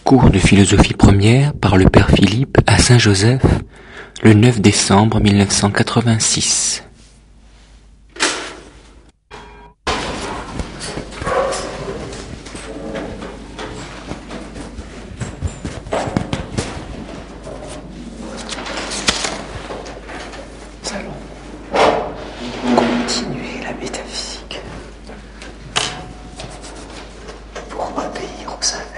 Cours de philosophie première par le Père Philippe à Saint-Joseph, le 9 décembre 1986. Nous allons continuer la métaphysique pour obéir au Saint-Père.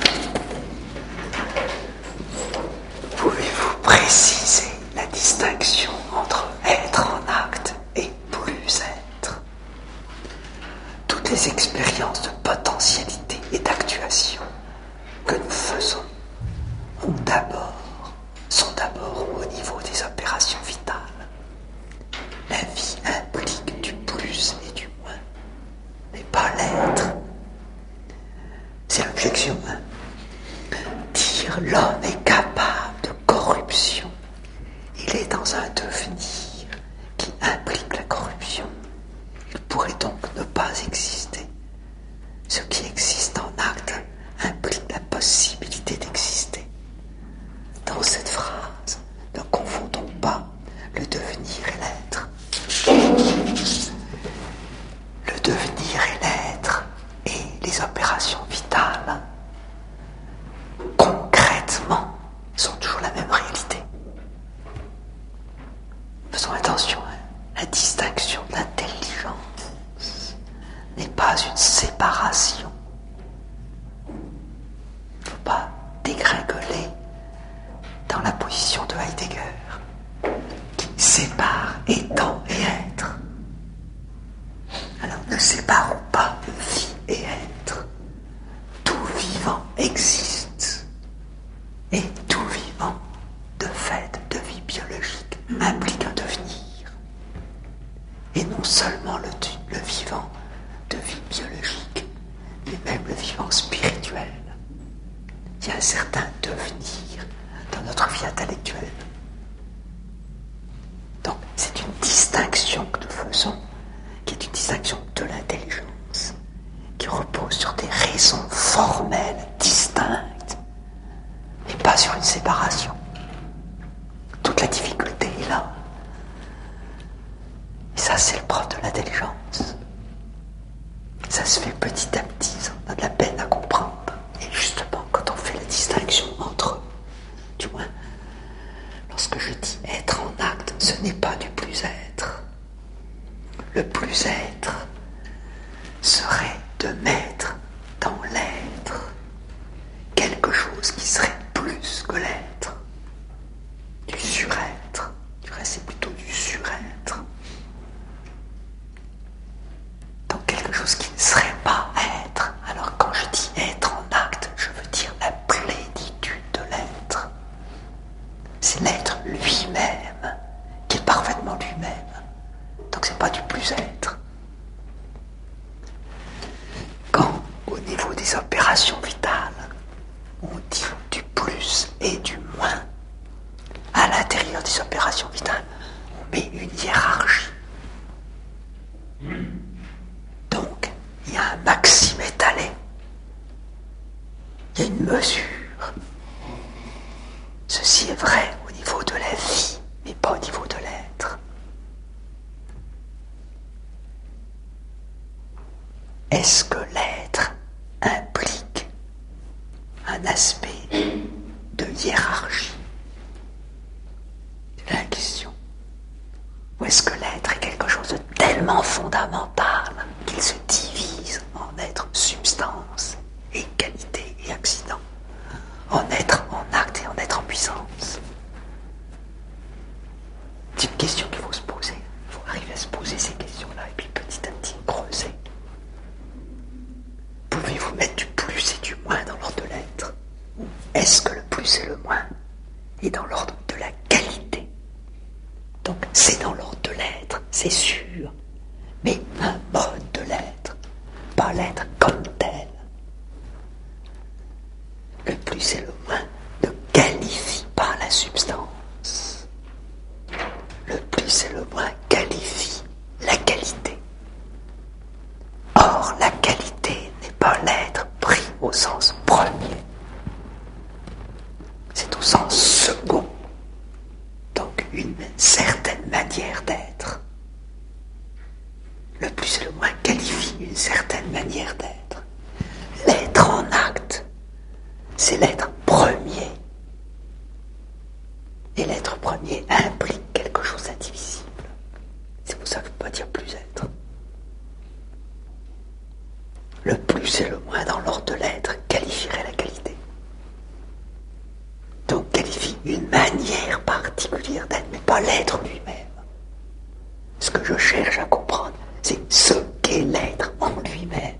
Pouvez-vous préciser la distinction entre être en acte et plus être? Toutes les expériences de potentialité et d'actuation que nous faisons sont d'abord au niveau des opérations vitales. La vie implique du plus et du moins, mais pas l'être. C'est l'objection 1. Dire l'homme est capable de corruption, il est dans un devenir qui implique la corruption. Il pourrait donc ne pas exister. Ce qui existe en acte implique la possibilité d'exister. Dans cette phrase, ne confondons pas le devenir et l'être. Le devenir et l'être et les opérations vitales, concrètement, sont toujours la même réalité. Faisons attention, la distinction de l'intelligence n'est pas une séparation. Il ne faut pas dégringoler dans la position de Heidegger, qui sépare étant et être. Alors ne séparons pas vie et être. Tout vivant existe. Et tout vivant, de fait de vie biologique, implique un devenir. Et non seulement le vivant de vie biologique, mais même le vivant spirituel. Il y a un certain devenir dans notre vie intellectuelle. Donc c'est une distinction que nous faisons, qui est une distinction de l'intelligence, qui repose sur des raisons formelles distinctes, et pas sur une séparation. Toute la difficulté est là. Et ça, c'est le propre de l'intelligence. Ça se fait petit à petit, on a de la peine à comprendre. Et justement, quand on fait la distinction entre eux, du moins, lorsque je dis être en acte, ce n'est pas du plus-être. Le plus-être serait de mettre dans l'être quelque chose qui serait plus que l'être, du surêtre. Du reste, c'est plutôt du surêtre. Donc quelque chose qui ne serait pas être. Alors quand je dis être en acte, je veux dire la plénitude de l'être. C'est l'être lui-même qui est parfaitement lui-même. Donc c'est pas du plus-être. Quand au niveau des opérations vitales, on dit du plus et du moins, à l'intérieur des opérations vitales, on met une hiérarchie. Donc, il y a un maxime étalé. Il y a une mesure. Ceci est vrai au niveau de la vie, mais pas au niveau de l'être. Est-ce que l'être implique un aspect de hiérarchie? C'est la question. Ou est-ce que l'être est quelque chose de tellement fondamental qu'il se divise en être substance et qualité et accident, en être en acte et en être en puissance? C'est une question qu'il faut se poser. Il faut arriver à se poser ces questions-là et puis petit à petit creuser. Pouvez-vous mettre du plus et du moins dans l'ordre de l'être? Ou est-ce que le plus et le moins est dans l'ordre de la qualité? Donc c'est dans l'ordre de l'être, c'est sûr, mais un mode de l'être, pas l'être comme tel. Le plus et le moins ne qualifient pas la substance. Le plus et le moins qualifient la qualité. Or, la qualité n'est pas l'être pris au sens premier. c'est l'être premier. Et l'être premier implique quelque chose d'indivisible. C'est pour ça que je ne peux pas dire plus être. Le plus et le moins dans l'ordre de l'être qualifierait la qualité. Donc qualifie une manière particulière d'être, mais pas l'être lui-même. Ce que je cherche à comprendre, c'est ce qu'est l'être en lui-même.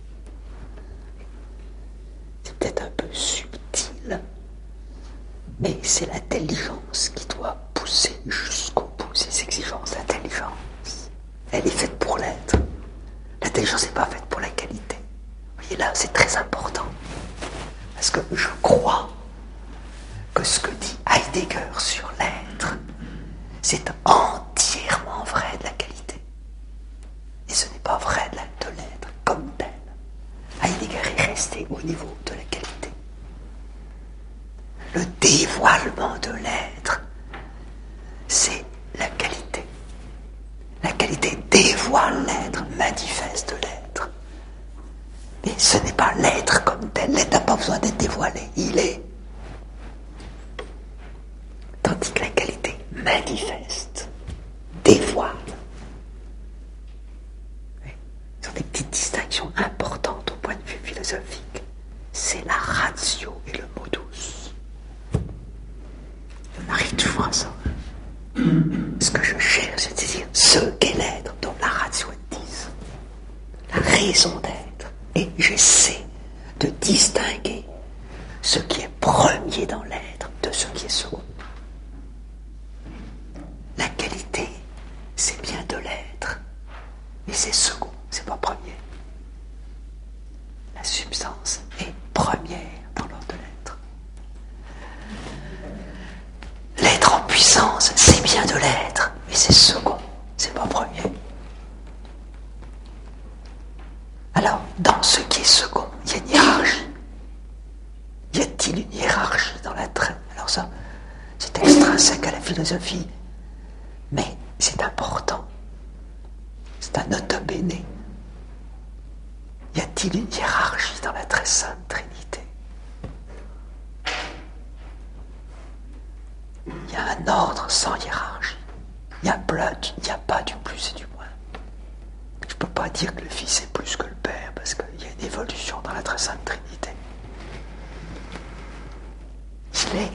C'est peut-être un peu subtil, mais c'est l'intelligence qui doit pousser jusqu'au bout ses exigences. L'intelligence, elle est faite pour l'être. L'intelligence n'est pas faite pour la qualité. Vous voyez là, c'est très important. Parce que je crois que ce que dit Heidegger sur l'être, c'est entièrement vrai de la qualité. Et ce n'est pas vrai de l'être comme tel. Heidegger est resté au niveau de la qualité. Le dévoilement de l'être, c'est la qualité. La qualité dévoile l'être, manifeste l'être. Mais ce n'est pas l'être comme tel. L'être n'a pas besoin d'être dévoilé. Il est. Tandis que la qualité manifeste, dévoile. Oui. Ce sont des petites distinctions importantes au point de vue philosophique. C'est la ratio et le modus. On arrive toujours à ça. Ce que je cherche, c'est-à-dire ce qu'est l'être, dont la ratio est 10. La raison d'être. Et j'essaie de distinguer ce qui est premier dans l'être de ce qui est second. La qualité, c'est bien de l'être, mais c'est second, c'est pas premier. La substance est première dans l'ordre de l'être. L'être en puissance, c'est bien de l'être, mais c'est second, c'est pas premier. Alors, dans ce qui est second, il y a une hiérarchie. Y a-t-il une hiérarchie dans l'être? Alors ça, c'est extrinsèque à la philosophie. Mais c'est important. C'est un nota bene. Y a-t-il une hiérarchie dans la très sainte Trinité? Il y a un ordre sans hiérarchie. Il n'y a pas du plus et du moins. Je ne peux pas dire que le Fils est plus que le Père, parce qu'il y a une évolution dans la très sainte Trinité. Il est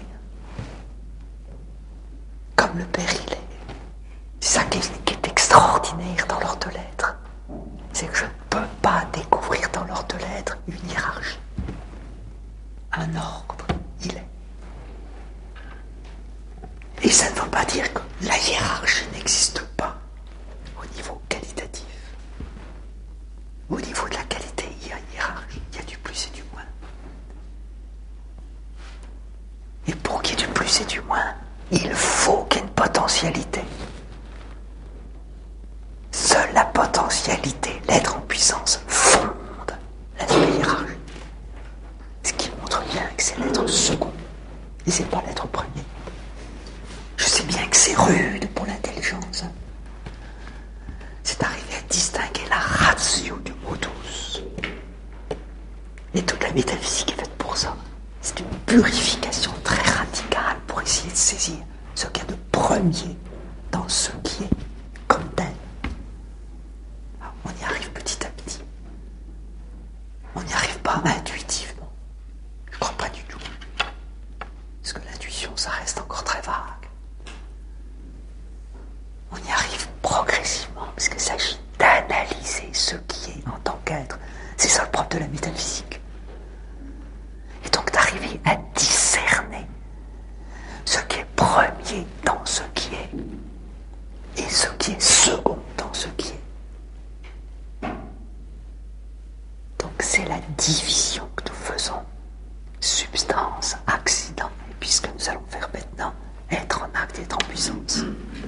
comme le Père il est. C'est ça qui est extraordinaire dans l'ordre de l'être. C'est que je ne peux pas découvrir dans l'ordre de l'être une hiérarchie. Un ordre, il est. Et ça ne veut pas dire que la hiérarchie n'existe pas au niveau qualitatif. Au niveau de la qualité, il y a une hiérarchie, il y a du plus et du moins. Et pour qu'il y ait du plus et du moins, il faut qu'il y ait une potentialité. Seule la potentialité, l'être en puissance, fonde l'aspect hiérarchique. Ce qui montre bien que c'est l'être second, et c'est pas l'être premier. Je sais bien que c'est rude pour l'intelligence. C'est arriver à distinguer la ratio du modus. Et toute la métaphysique est faite pour ça. C'est une purification très radicale pour essayer de saisir ce qu'il y a de premier dans ce qui est comme tel. Alors, on y arrive petit à petit. On n'y arrive pas intuitivement. Je ne crois pas du tout. Parce que l'intuition, ça reste encore très vague. On y arrive progressivement, parce qu'il s'agit d'analyser ce qui est en tant qu'être. C'est ça le propre de la métaphysique. Et donc d'arriver à discerner ce qui est premier dans ce qui est, et ce qui est second dans ce qui est. Donc c'est la division que nous faisons. Substance, accident, puisque nous allons faire maintenant être en acte et être en puissance.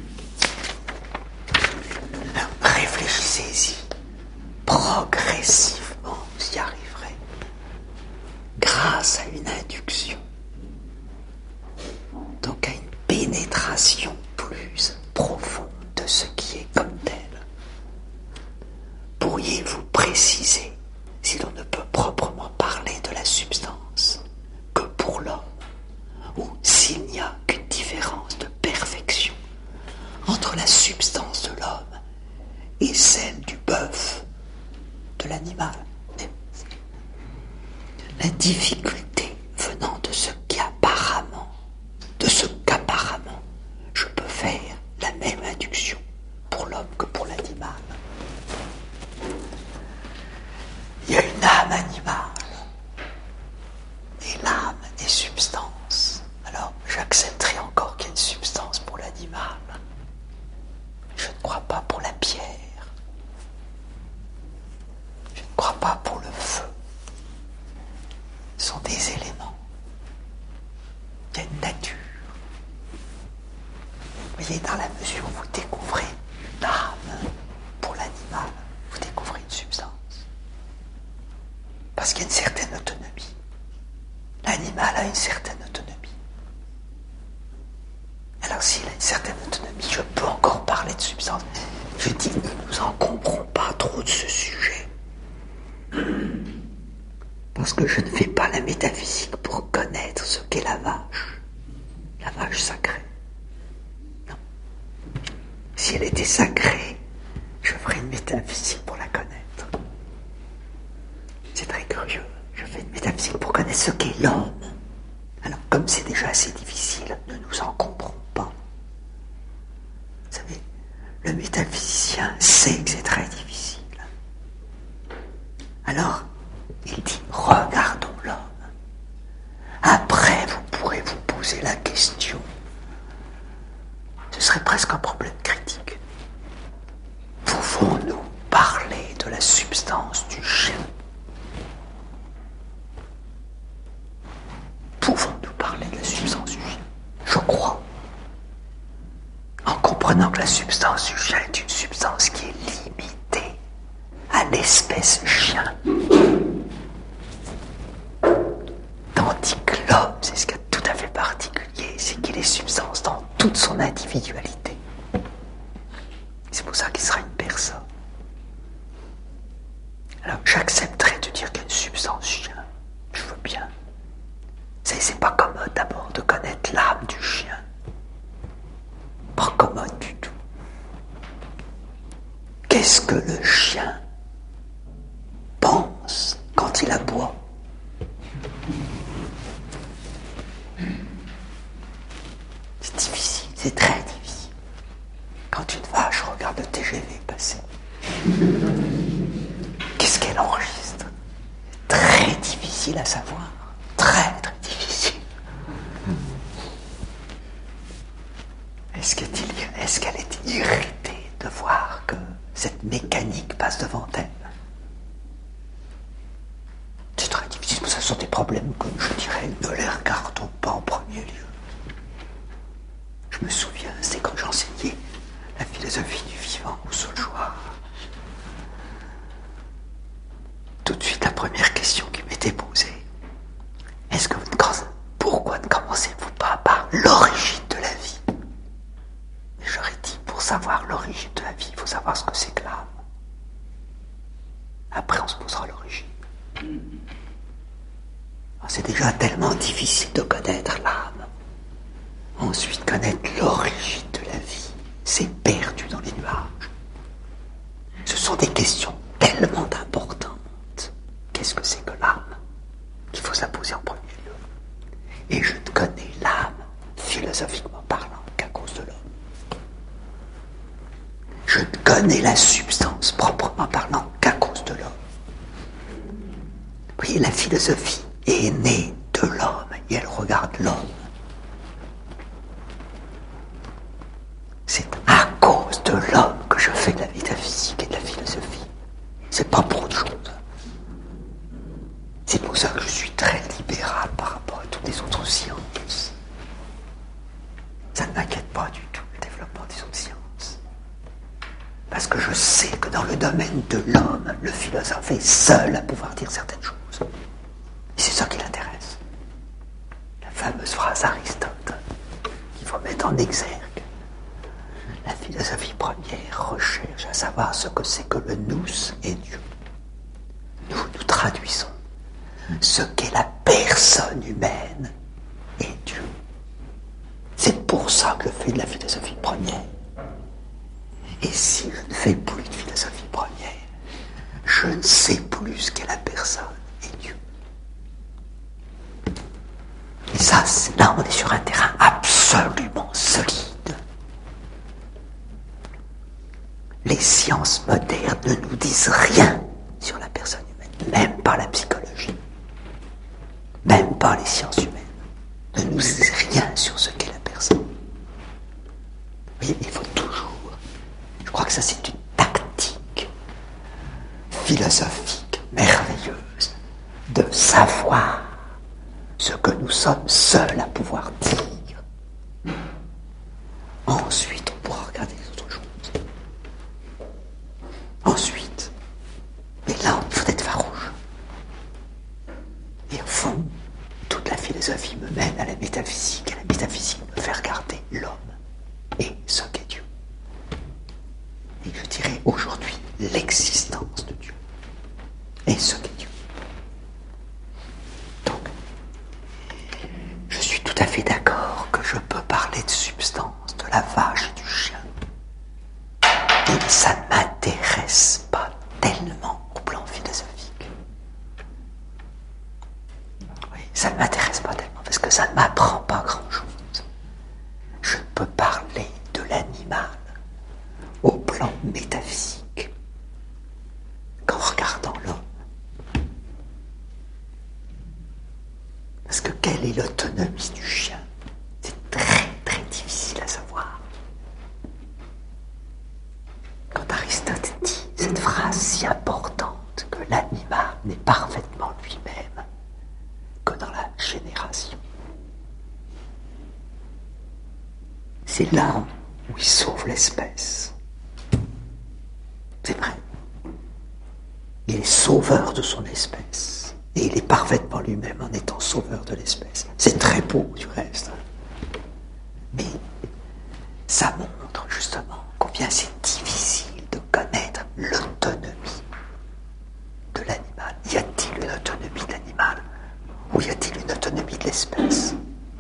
Alors, réfléchissez-y. Progressivement, vous y arriverez. Grâce à une induction. Donc à une pénétration plus profonde de ce qui est comme tel. Pourriez-vous préciser, si l'on ne peut proprement parler de la substance, difficulté venant de ce qu'apparemment, je peux faire la même induction pour l'homme que pour l'animal. Il y a une âme animale, et l'âme est substance. Alors, j'accepterai encore qu'il y ait une substance pour l'animal. Je ne crois pas pour la pierre. Je ne crois pas pour le feu. Ce sont des éléments. Il y a une nature. Vous voyez, dans la mesure où vous découvrez l'âme pour l'animal, vous découvrez une substance. Parce qu'il y a une certaine autonomie. L'animal a une certaine autonomie. Alors s'il a une certaine autonomie, je peux encore parler de substance. Je dis, ne nous encombrons pas trop de ce sujet. Parce que je ne fais pas la métaphysique pour connaître ce qu'est la vache sacrée. Non. Si elle était sacrée, je ferais une métaphysique pour la connaître. C'est très curieux. Je fais une métaphysique pour connaître ce qu'est l'homme. Alors, comme c'est déjà assez difficile, ne nous encombrons pas. Vous savez, le métaphysicien sait que c'est très difficile. Alors, il dit, regardons l'homme. Après, vous pourrez vous poser la question. Ce serait presque un problème critique. Pouvons-nous parler de la substance du chien? Pouvons-nous parler de la substance du chien? Je crois. En comprenant que la substance du chien est une substance qui est limitée à l'espèce chien. Tandis que l'homme, c'est ce qu'il y a de tout à fait particulier, c'est qu'il est substance dans toute son individualité. C'est pour ça qu'il sera une personne. Alors j'accepterai de dire qu'il y a une substance chien. Je veux bien. C'est pas commode d'abord de connaître l'âme du chien. Pas commode du tout. Qu'est-ce que le chien pense quand il aboie? C'est difficile, c'est très difficile. Quand une vache regarde le TGV passer, qu'est-ce qu'elle enregistre? Très difficile à savoir. Très, très difficile. Est-ce qu'elle est irritée de voir que cette mécanique passe devant elle? C'est très difficile, mais ce sont des problèmes que, je dirais, ne les regardons pas en premier lieu. Je me souviens, c'est quand j'enseignais la philosophie du vivant au Saulchoir. Tout de suite, la première question qui m'était posée, pourquoi ne commencez-vous pas par l'origine de la vie? Et j'aurais dit, pour savoir l'origine de la vie, il faut savoir ce que c'est que l'âme. Après, on se posera l'origine. Alors, c'est déjà tellement difficile de connaître l'âme. Ensuite, connaître l'origine de la vie, c'est perdu dans les nuages. Ce sont des questions tellement importantes. Qu'est-ce que c'est que l'âme? Qu'il faut se la poser en premier lieu. Et je ne connais l'âme, philosophiquement parlant, qu'à cause de l'homme. Je ne connais la substance, proprement parlant, qu'à cause de l'homme. Vous voyez, la philosophie est née de l'homme, et elle regarde l'homme. C'est à cause de l'homme que je fais de la métaphysique et de la philosophie. C'est pas pour autre chose. C'est pour ça que je suis très libéral par rapport à toutes les autres sciences. Ça ne m'inquiète pas du tout, le développement des autres sciences. Parce que je sais que dans le domaine de l'homme, le philosophe est seul à pouvoir dire certaines choses. Et c'est ça qui l'intéresse. La fameuse phrase d'Aristote, qu'il faut mettre en exergue. La philosophie première recherche à savoir ce que c'est que le nous et Dieu. Nous traduisons ce qu'est la personne humaine et Dieu. C'est pour ça que je fais de la philosophie première. Et si je ne fais plus de philosophie première, je ne sais plus ce qu'est la personne et Dieu. là, on est sur un terrain absolument solide. Les sciences modernes ne nous disent rien sur la personne humaine, même pas la psychologie, même pas les sciences humaines, ne nous disent rien sur ce qu'est la personne. Oui, il faut toujours, je crois que ça c'est une tactique philosophique merveilleuse de savoir ce que nous sommes seuls à pouvoir dire. Ensuite, on pourra regarder les autres choses. Ensuite, mais là, il faut être farouche. Et au fond, toute la philosophie me mène à la métaphysique. Et la métaphysique me fait regarder l'homme et ce qu'est Dieu. Et je dirais aujourd'hui l'existence de Dieu et ce qu'est Dieu. Donc, je suis tout à fait d'accord que je peux parler de substance, de la vache et du chien. Et ça ne m'intéresse pas tellement au plan philosophique. Oui, ça ne m'intéresse pas tellement parce que ça ne m'apprend pas grand-chose. Je peux parler de l'animal au plan métaphysique qu'en regardant l'homme. Parce que quelle est l'autonomie du chien? C'est très très difficile à savoir. Quand Aristote dit cette phrase si importante que l'animal n'est parfaitement lui-même que dans la génération. C'est là où il sauve l'espèce. C'est vrai. Il est sauveur de son espèce. Et il est parfaitement lui-même en étant sauveur de l'espèce. C'est très beau du reste. Mais ça montre justement combien c'est difficile de connaître l'autonomie de l'animal. Y a-t-il une autonomie de l'animal ou y a-t-il une autonomie de l'espèce?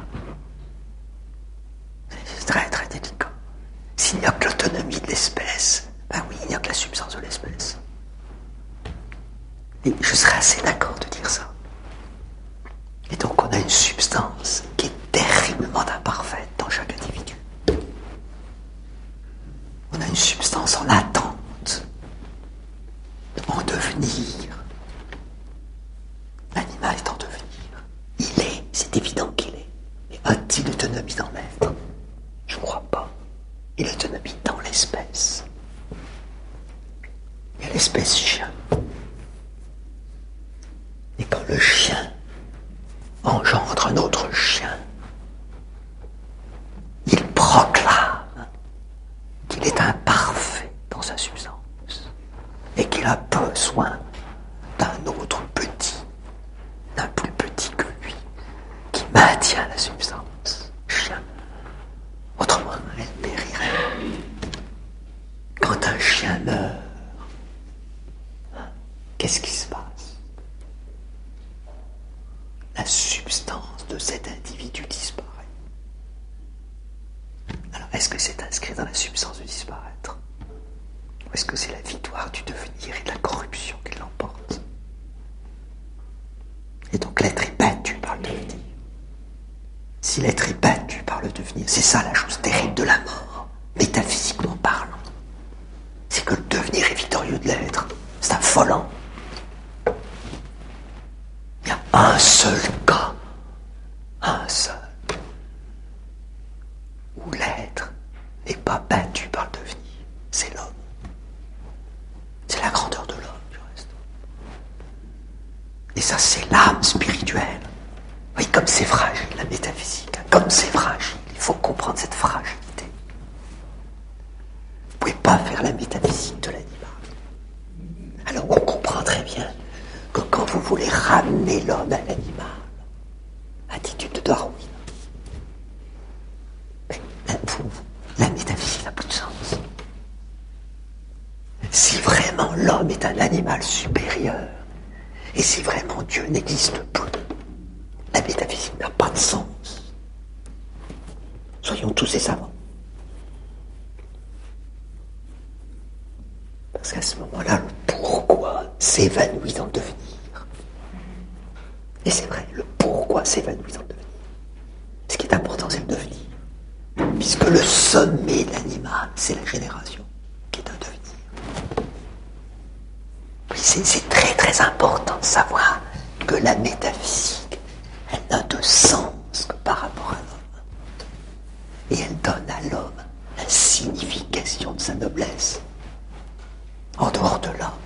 C'est très très délicat. S'il n'y a que l'autonomie de l'espèce, ben oui, il n'y a que la substance de l'espèce. Et je serais assez d'accord de dire ça. Et donc on a une substance qui est terriblement imparfaite dans chaque individu. On a une substance en attente, en devenir. L'animal est en devenir. Il est, c'est évident qu'il est. Mais a-t-il l'autonomie dans l'être? Je ne crois pas. Et l'autonomie dans l'espèce. Il y a l'espèce chien. Et quand le chien engendre un autre chien, il proclame qu'il est imparfait dans sa substance et qu'il a besoin d'un autre petit, d'un plus petit que lui, qui maintient la substance chien. Autrement, elle périrait. Quand un chien meurt, qu'est-ce qui se passe? La substance de cet individu disparaît. Alors, est-ce que c'est inscrit dans la substance de disparaître? Ou est-ce que c'est la victoire du devenir et de la corruption qui l'emporte? Et donc l'être est battu par le devenir. Si l'être est battu par le devenir, c'est ça la chose terrible de la mort, métaphysiquement parlant. C'est que le devenir est victorieux de l'être. C'est affolant. Il y a un seul cas, un seul, où l'être n'est pas battu par le devenir. C'est l'homme. C'est la grandeur de l'homme, du reste. Et ça, c'est l'âme spirituelle. Oui, comme c'est fragile, la métaphysique. Comme c'est fragile, il faut comprendre cette fragilité. Vous ne pouvez pas faire la métaphysique de l'animal. Alors on comprend très bien que quand vous voulez ramener l'homme à l'animal, attitude de Darwin, la métaphysique n'a plus de sens. Si vraiment l'homme est un animal supérieur, et si vraiment Dieu n'existe plus, la métaphysique n'a pas de sens. Soyons tous des savants. Parce qu'à ce moment-là, le pourquoi s'évanouit dans le devenir. Et c'est vrai, le pourquoi s'évanouit dans le devenir. l'expérience et le devenir. Puisque le sommet de l'animal, c'est la génération, qui est un devenir. Oui, c'est très très important de savoir que la métaphysique, elle n'a de sens que par rapport à l'homme. Et elle donne à l'homme la signification de sa noblesse. En dehors de là,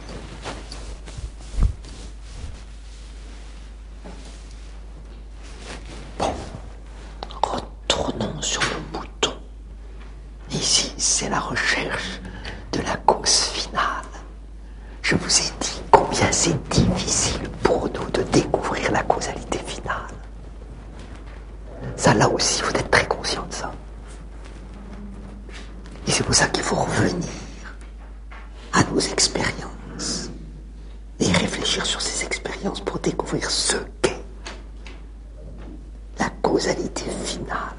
retournons sur le bouton. Ici, c'est la recherche de la cause finale. Je vous ai dit combien c'est difficile pour nous de découvrir la causalité finale. Ça, là aussi, vous êtes très conscient de ça. Et c'est pour ça qu'il faut revenir à nos expériences et réfléchir sur ces expériences pour découvrir ce qu'est la causalité finale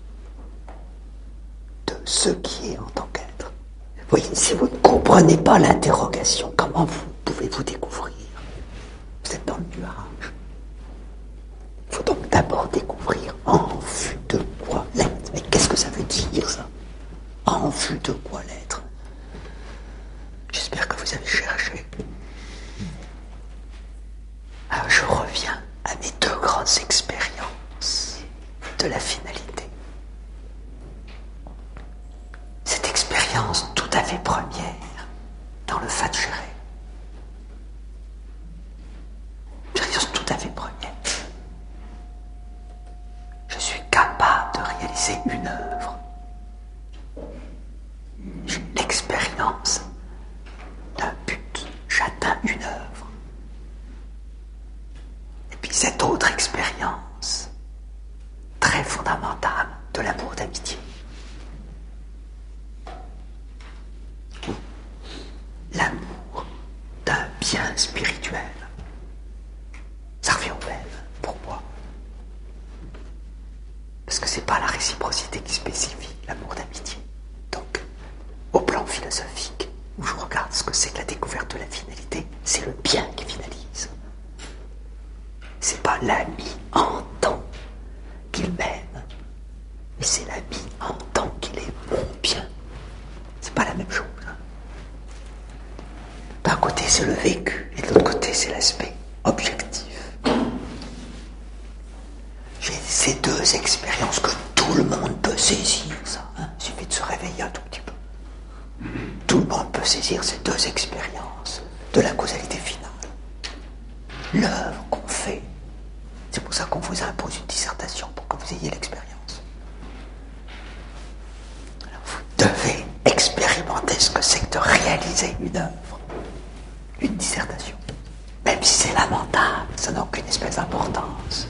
de ce qui est en tant qu'être. Vous voyez, si vous ne comprenez pas l'interrogation, comment pouvez-vous découvrir? Vous êtes dans le nuage. Il faut donc d'abord découvrir en vue de quoi l'être. Mais qu'est-ce que ça veut dire, ça? En vue de quoi l'être? J'espère que vous avez cherché. Alors je reviens à mes deux grandes expériences de la finalité. Cette expérience tout à fait première dans le Fatschere. Expérience tout à fait première. Je suis capable de réaliser une œuvre. J'ai l'expérience d'un but. J'atteins une œuvre. Et puis cette autre expérience très fondamentale de l'amour d'amitié. L'amour d'un bien spirituel. Ça revient au même pour moi. Parce que c'est pas la réciprocité qui spécifie l'amour d'amitié. Donc, au plan philosophique, où je regarde ce que c'est que la découverte de la finalité, c'est le bien qui finalise. C'est pas l'ami en tant qu'il m'aime, mais c'est l'ami en tant qu'il est mon bien. C'est pas la même chose. D'un côté, c'est le vécu, et de l'autre côté, c'est l'aspect objectif. J'ai ces deux expériences que tout le monde peut saisir, ça. Il suffit de se réveiller un tout petit peu. Tout le monde peut saisir ces deux expériences de la causalité finale. L'œuvre qu'on fait, c'est pour ça qu'on vous impose une dissertation, pour que vous ayez l'expérience. Alors vous devez expérimenter ce que c'est que de réaliser une œuvre, une dissertation. Même si c'est lamentable, ça n'a aucune espèce d'importance.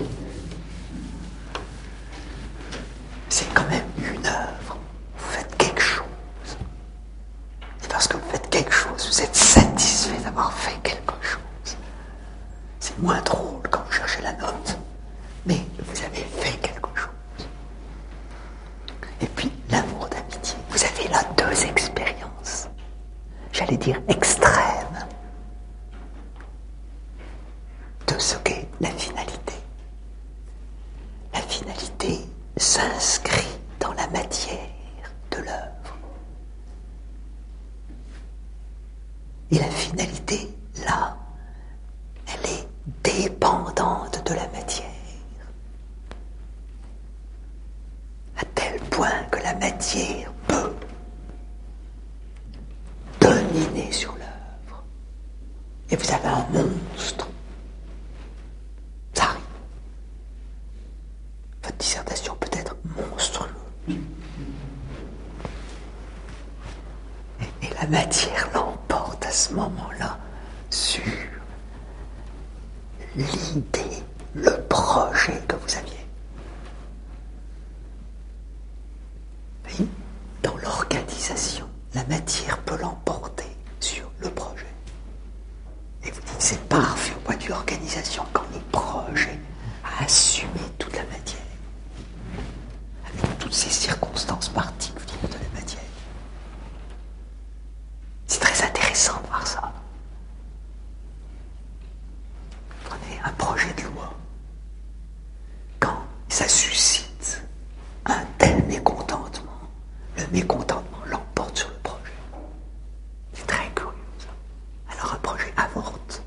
C'est quand même une œuvre. Vous faites quelque chose. C'est parce que vous faites quelque chose, vous êtes satisfait d'avoir fait quelque chose. C'est moins drôle quand vous cherchez la note, mais vous avez fait quelque chose. Et puis, l'amour d'amitié. Vous avez là deux expériences, j'allais dire extrêmes, de ce qu'est la finalité. La finalité s'inscrit dans la matière de l'œuvre. Et la finalité, là, elle est dépendante de la matière. À tel point que la matière peut dominer sur l'œuvre. Et vous avez un monstre. Ça arrive. Votre dissertation peut être monstrueuse. Et la matière l'emporte à ce moment-là sur l'idée, le projet que vous aviez. Oui, dans l'organisation, la matière peut l'emporter sur le projet. Et vous dites, c'est parfait au point de vue organisation quand le projet a assumé toute la matière, avec toutes ces circonstances particulières de la matière. C'est très intéressant de voir ça. Prenez un projet de loi. Quand ça suscite mécontentement l'emporte sur le projet. C'est très curieux, ça. Alors un projet avorte.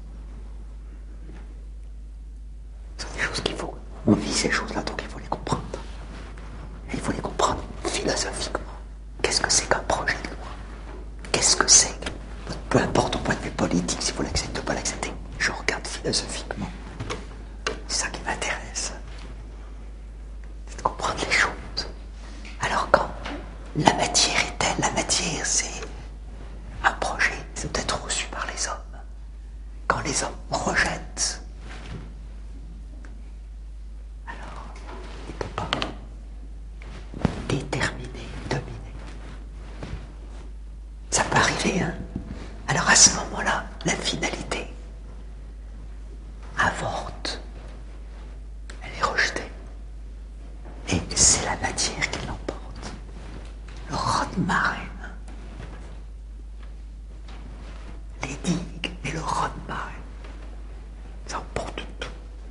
Ce sont des choses qu'il faut... On vit ces choses-là, donc il faut les comprendre. Et il faut les comprendre philosophiquement. Qu'est-ce que c'est qu'un projet de loi? Qu'est-ce que c'est? Peu importe ton point de vue politique, si vous l'acceptez ou pas l'accepter, je regarde philosophiquement. C'est ça qui m'intéresse. C'est de comprendre les choses. Alors quand la matière est telle, la matière c'est un projet, c'est peut-être reçu par les hommes. Quand les hommes rejettent, alors il ne peut pas déterminer, dominer. Ça peut arriver, hein. Alors à ce moment-là, la finalité avorte. Elle est rejetée. Et c'est la matière qui l'emporte. Le raz-de-marée. Les digues et le raz-de-marée. Ça emporte tout.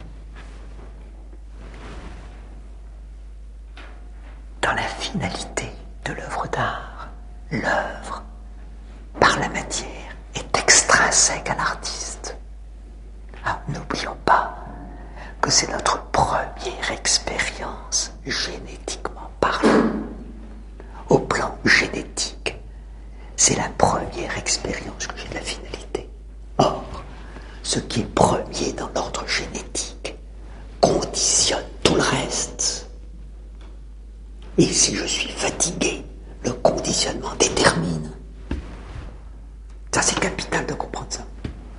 Dans la finalité de l'œuvre d'art, l'œuvre, par la matière, est extrinsèque à l'artiste. Ah, n'oublions pas que c'est notre première expérience génétiquement parlant. Au plan génétique, c'est la première expérience que j'ai de la finalité. Or, ce qui est premier dans l'ordre génétique conditionne tout le reste. Et si je suis fatigué, le conditionnement détermine. Ça, c'est capital de comprendre ça.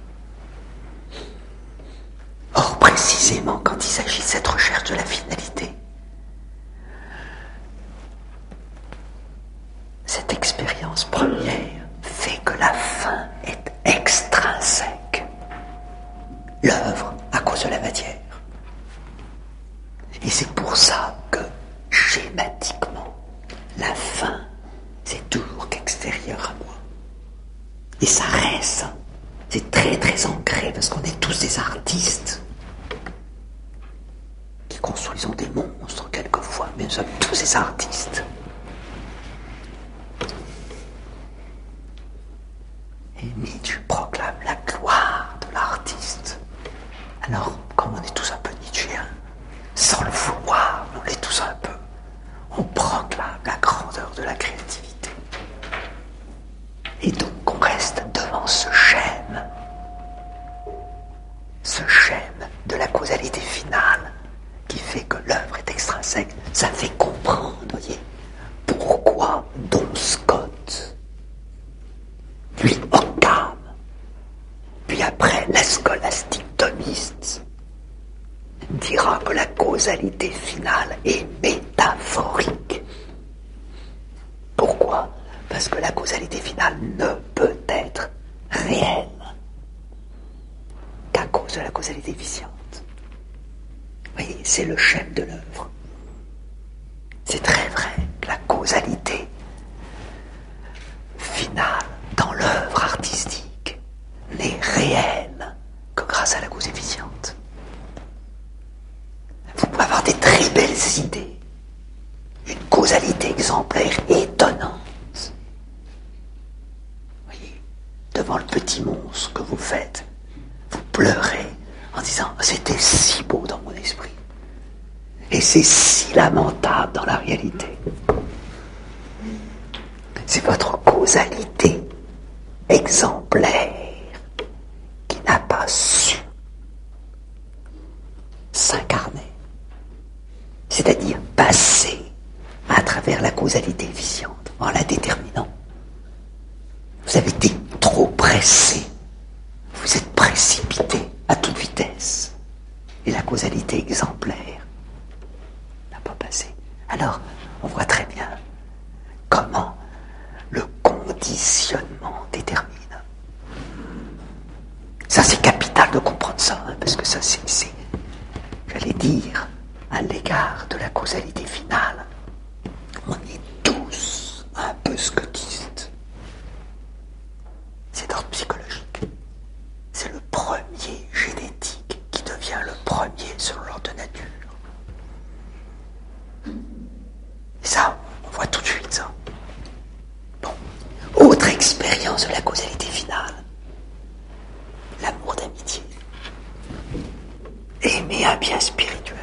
Or, précisément, quand il s'agit de cette recherche de la finalité, cette expérience première fait que la fin est extrinsèque. L'œuvre à cause de la matière. Et c'est pour ça que, schématiquement, la fin, c'est toujours qu'extérieur à moi. Et ça reste, c'est très très ancré, parce qu'on est tous des artistes qui construisons des monstres quelquefois, mais nous sommes tous des artistes. Et Nietzsche proclame la gloire de l'artiste. Alors, comme on est tous un peu nietzschéens, sans le vouloir, on l'est tous un peu, on proclame la grandeur de la créativité. Et donc on reste devant ce schème de la causalité finale qui fait que l'œuvre est extrinsèque. Ça fait comprendre, voyez, pourquoi Don Scott, puis Occam, puis après la scolastique thomiste, dira que la causalité finale est métaphorique. Pourquoi ? Parce que la causalité finale ne peut être réelle qu'à cause de la causalité efficiente. Vous voyez, c'est le schème de l'œuvre. C'est très vrai que la causalité finale dans l'œuvre artistique n'est réelle que grâce à la cause efficiente. Vous pouvez avoir des très belles idées, une causalité exemplaire étonnante. Voyez, devant le petit monstre que vous faites, vous pleurez en disant « c'était si beau dans mon esprit et c'est si lamentable dans la réalité ». C'est votre causalité exemplaire qui n'a pas su s'incarner, c'est-à-dire passer à travers la causalité efficiente en la déterminant. Vous avez été trop pressé, vous êtes précipité à toute vitesse et la causalité exemplaire n'a pas passé. Alors, on voit très bien comment le conditionnement détermine. Ça, c'est capital de comprendre ça, hein, parce que ça, c'est, j'allais dire, à l'égard de la causalité finale, on est tous un peu scotistes. C'est d'ordre psychologique. C'est le premier génétique qui devient le premier selon l'ordre de nature. Et ça, on voit tout de suite ça. l'expérience de la causalité finale. L'amour d'amitié. Aimer un bien spirituel.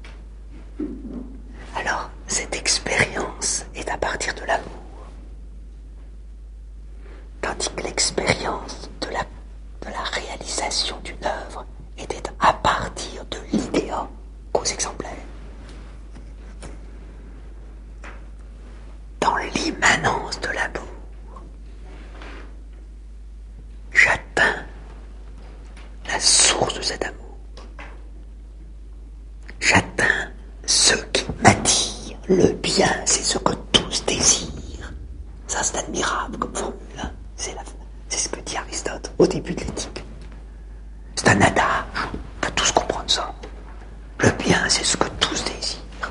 Alors, cette expérience est à partir de l'amour. Tandis que l'expérience de la réalisation d'une œuvre était à partir de l'idéa cause exemplaire. Dans l'immanence de l'amour, j'atteins la source de cet amour. J'atteins ce qui m'attire. Le bien, c'est ce que tous désirent. Ça, c'est admirable comme formule. Hein. C'est ce que dit Aristote au début de l'éthique. C'est un adage. On peut tous comprendre ça. Le bien, c'est ce que tous désirent.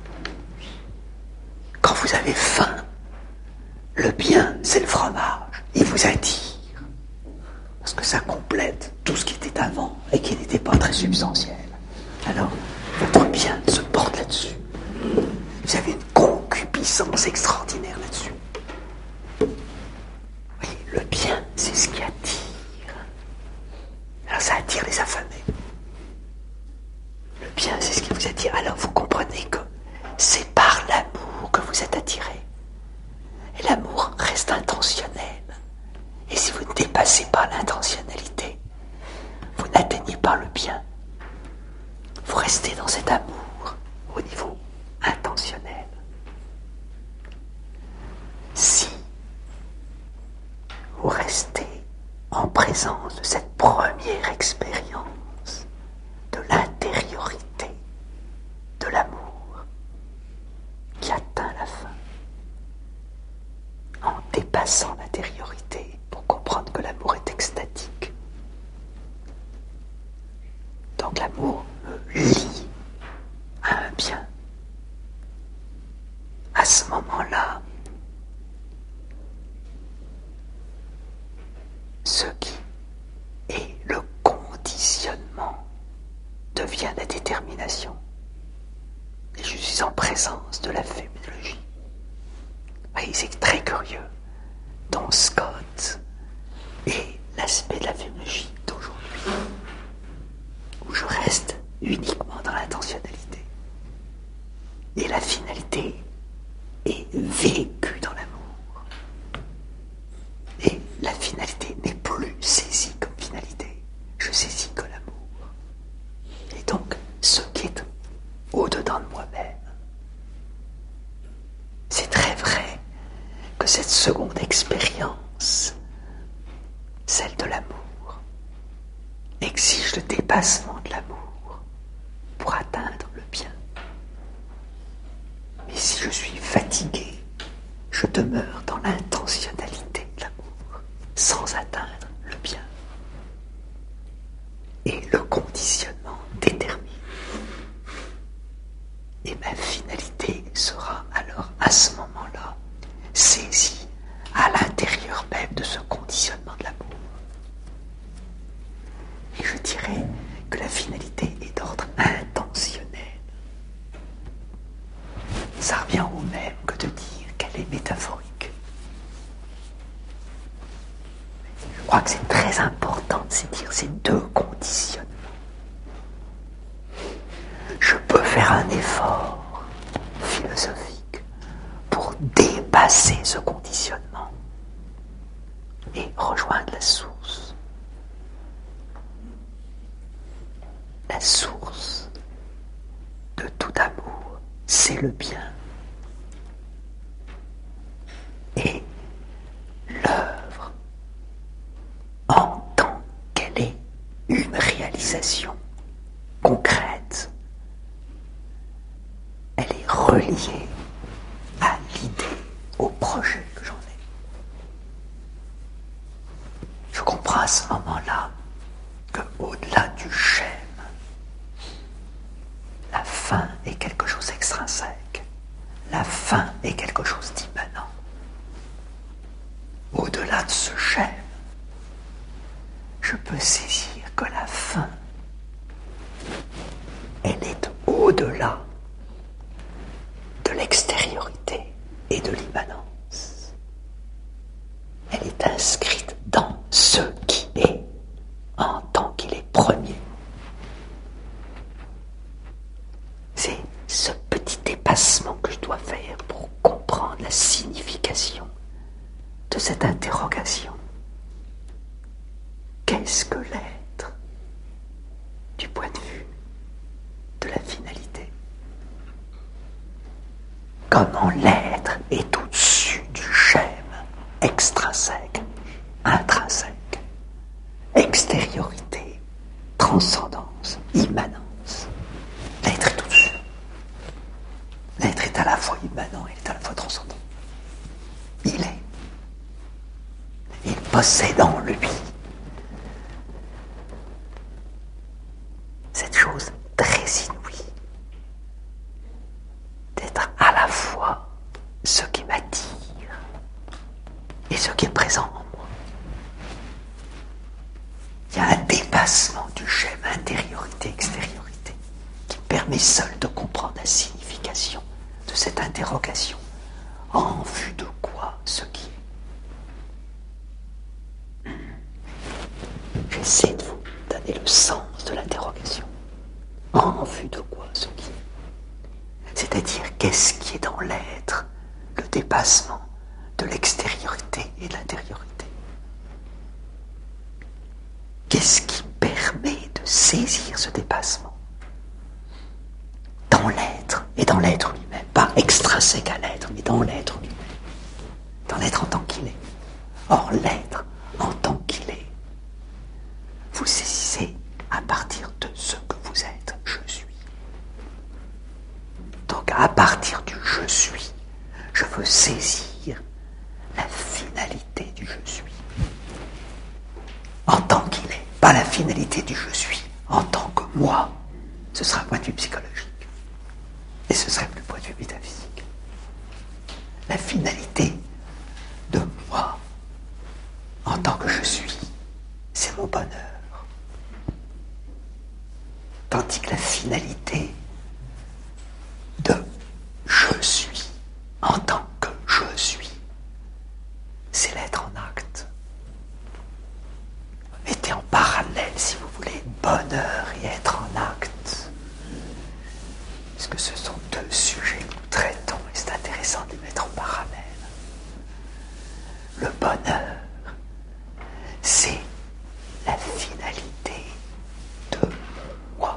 Quand vous avez faim, le bien, c'est le fromage. Il vous attire. Parce que ça complète tout ce qui était avant et qui n'était pas très substantiel. Alors, votre bien se porte là-dessus. Vous avez une concupiscence extraordinaire là-dessus. Oui, le bien, c'est ce qui attire. Alors ça attire les affamés. Le bien, c'est ce qui vous attire. Alors vous comprenez que c'est par l'amour que vous êtes attiré. Et l'amour reste intentionnel. Et si vous ne dépassez pas l'intentionnalité, vous n'atteignez pas le bien. Vous restez dans cet amour au niveau intentionnel. Si vous restez en présence de cette première expérience de l'intériorité de l'amour qui atteint la fin, en dépassant l'intériorité pour comprendre que l'amour est extatique. Donc l'amour me lie à un bien. À ce moment-là, ce qui est le conditionnement devient la détermination. Et je suis en présence de la féminologie. Oui, c'est très curieux. Dans Scott et l'aspect de la féminologie d'aujourd'hui, où je reste uniquement dans l'intentionnalité. Et la finalité est vécue dans l'amour. Et la finalité n'est plus saisie comme finalité. Je saisis que l'amour. Et donc, ce qui est au-dedans de moi-même, c'est très vrai que cette seconde expérience, celle de l'amour, exige le dépassement de l'amour pour atteindre le bien. Mais si je suis fatigué, je demeure dans l'intentionnalité de l'amour, sans atteindre le bien. Et le conditionnement détermine. Et ma finalité sera alors à ce moment-là saisie à l'intérieur même de ce conditionnement de l'amour. Et je dirais que la finalité est d'ordre intentionnel. Ça revient au même que de dire qu'elle est métaphorique. Je crois que c'est très important de saisir ces deux conditionnements. Je peux faire un effort philosophique pour dépasser ce conditionnement et rejoindre la source. La source de tout amour, c'est le bien. Et l'œuvre, en tant qu'elle est une réalisation concrète, elle est reliée à l'idée, au projet que j'en ai. Je comprends à ce moment-là qu'au-delà du schème, la fin est quelque chose d'extrinsèque. La fin est quelque chose d'immanent. Au-delà de ce schème, je peux saisir que la fin, elle est au-delà de l'extériorité et de l'immanence. Elle est dépassement que je dois faire pour comprendre la signification de cette interrogation. Qu'est-ce que l'être du point de vue de la finalité? Comment l'être est au-dessus du schème extrinsèque, intrinsèque, extériorité, transcendance, immanence. L'être est au-dessus. L'être est à la fois immanent et il est à la fois transcendant. Il est. Il possède en lui cette chose très inouïe d'être à la fois ce qui m'attire et ce qui est présent en moi. Il y a un dépassement du schème intériorité-extériorité qui permet seul de comprendre la signification de cette interrogation. En vue de quoi ce qui est? J'essaie de vous donner le sens de l'interrogation. En vue de quoi ce qui est? C'est-à-dire, qu'est-ce qui est dans l'être, le dépassement de l'extériorité et de l'intériorité? Qu'est-ce qui permet de saisir ce dépassement dans l'être et dans l'être lui-même? Pas extrinsèque à l'être, mais dans l'être lui-même. Dans l'être en tant qu'il est. Or, l'être en tant qu'il est, vous saisissez à partir de ce que vous êtes, je suis. Donc, à partir du je suis, je veux saisir la finalité du je suis. En tant qu'il est, pas la finalité du je suis, en tant que moi. Ce sera un point de vue psychologique. Et ce serait le point de vue métaphysique. La finalité de moi, en tant que je suis, c'est mon bonheur. Tandis que la finalité de je suis, en tant que je suis, c'est l'être en acte. Mettez en parallèle, si vous voulez, bonheur et être en acte. Parce que ce sont deux sujets que nous traitons et c'est intéressant de les mettre en parallèle. Le bonheur, c'est la finalité de moi.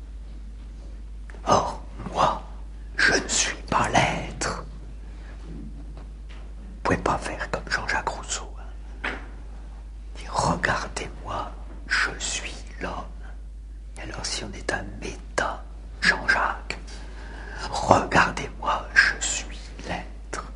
Or, moi, je ne suis pas l'être. Vous ne pouvez pas faire comme Jean-Jacques Rousseau. Dire, regardez-moi, je suis l'homme. Et alors, si on est un méta, Jean-Jacques, regardez-moi, je suis l'être.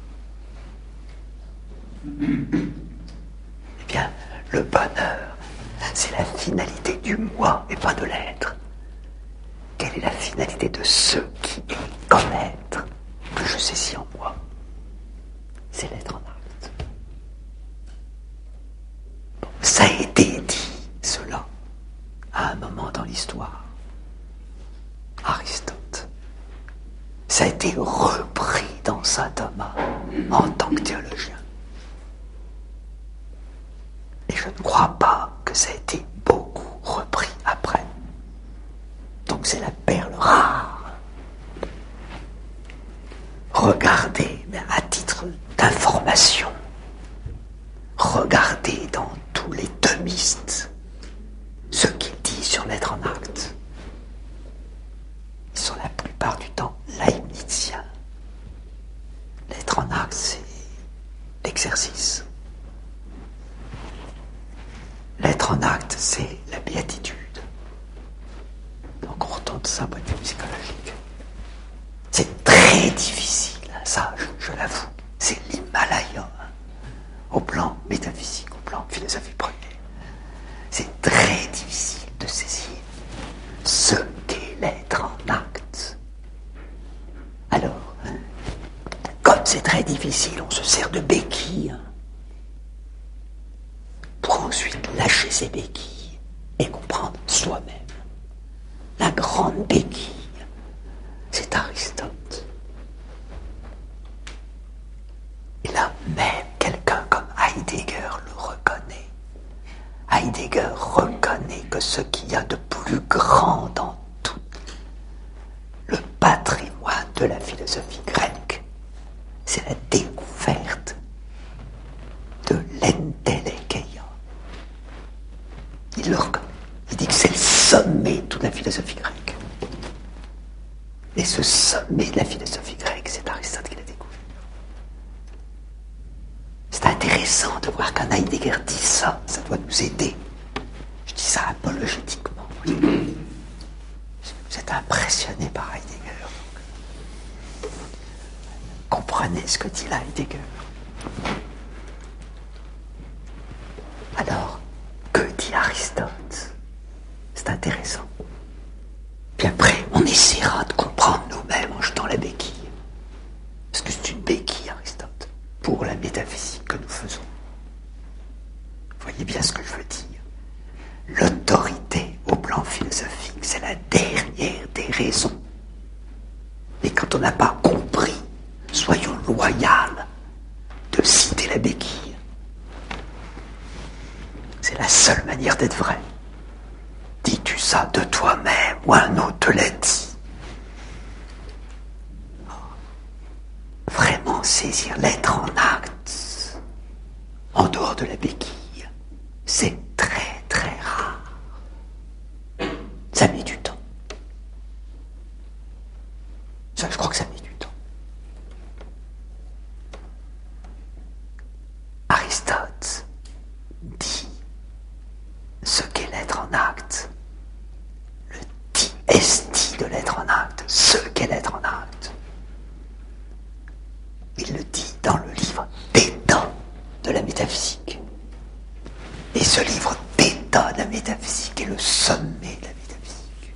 Eh bien, le bonheur, c'est la finalité du moi et pas de l'être. Quelle est la finalité de ce qui est comme être que je saisis en moi? C'est l'être en acte. Bon, ça a été dit, cela, à un moment dans l'histoire. Aristote. Ça a été repris dans saint Thomas en tant que théologien. Et je ne crois pas que ça a été beaucoup repris après. Donc c'est la perle rare. Regardez, mais à titre d'information, regardez dans tous les thomistes ce qu'ils disent sur l'être en acte. Ils sont la plupart du temps leibniziens. L'être en acte, c'est l'exercice. L'être en acte, c'est la béatitude. Donc on retourne ça d'un point de vue psychologique. C'est très difficile, ça, je l'avoue. C'est l'Himalaya, au plan métaphysique, au plan philosophie première. C'est très difficile de saisir ce qu'est l'être en acte. Alors, comme c'est très difficile, on se sert de béquilles pour ensuite lâcher ses béquilles et comprendre soi-même. La grande béquille, c'est Aristote. Et là, même quelqu'un comme Heidegger le reconnaît. Heidegger reconnaît que ce qu'il y a de plus grand dans tout le patrimoine de la philosophie c'est la découverte de l'entelecheia. Il le reconnaît. Il dit que c'est le sommet de toute la philosophie grecque. Et ce sommet de la philosophie grecque, c'est Aristote qui l'a découvert. C'est intéressant de voir qu'un Heidegger dit ça, ça doit nous aider. Je dis ça apologétiquement. Vous êtes impressionné par Heidegger. Donc, comprenez ce que dit là Heidegger. Alors, que dit Aristote? C'est intéressant. Puis après, on essaiera de comprendre nous-mêmes en jetant la béquille. Parce que c'est une béquille, Aristote, pour la métaphysique que nous faisons. Vous voyez bien ce que je veux dire. L'autorité au plan philosophique, c'est la dernière des raisons. Mais quand on n'a pas compris, soyons loyaux de citer la béquille. C'est la seule manière d'être vrai. Dis-tu ça de toi-même ou un autre te l'a dit? Vraiment saisir l'être en acte, en dehors de la béquille, c'est très très rare. Ça met du temps. Ça, je crois que ça met du temps. Aristote dit ce qu'est l'être en acte. Le dit esti de l'être en acte, ce qu'est l'être en acte. Il le dit dans le livre d'État de la métaphysique. Et ce livre d'État de la métaphysique est le sommet de la métaphysique.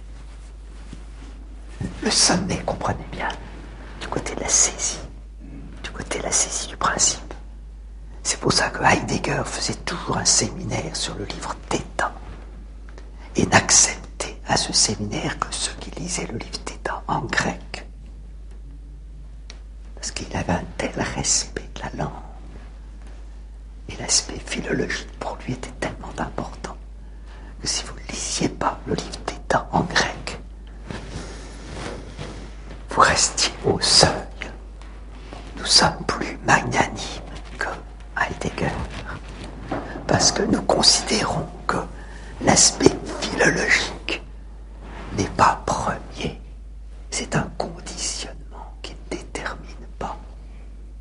Le sommet, comprenez bien, du côté de la saisie, du côté de la saisie du principe. C'est pour ça que Heidegger faisait toujours un séminaire sur le livre d'État et n'acceptait à ce séminaire que ceux qui lisaient le livre d'État en grec. Parce qu'il avait un tel respect de la langue. Et l'aspect philologique pour lui était tellement important que si vous ne lisiez pas le livre d'État en grec, vous restiez au seuil. Nous sommes plus magnanimes que Heidegger, parce que nous considérons que l'aspect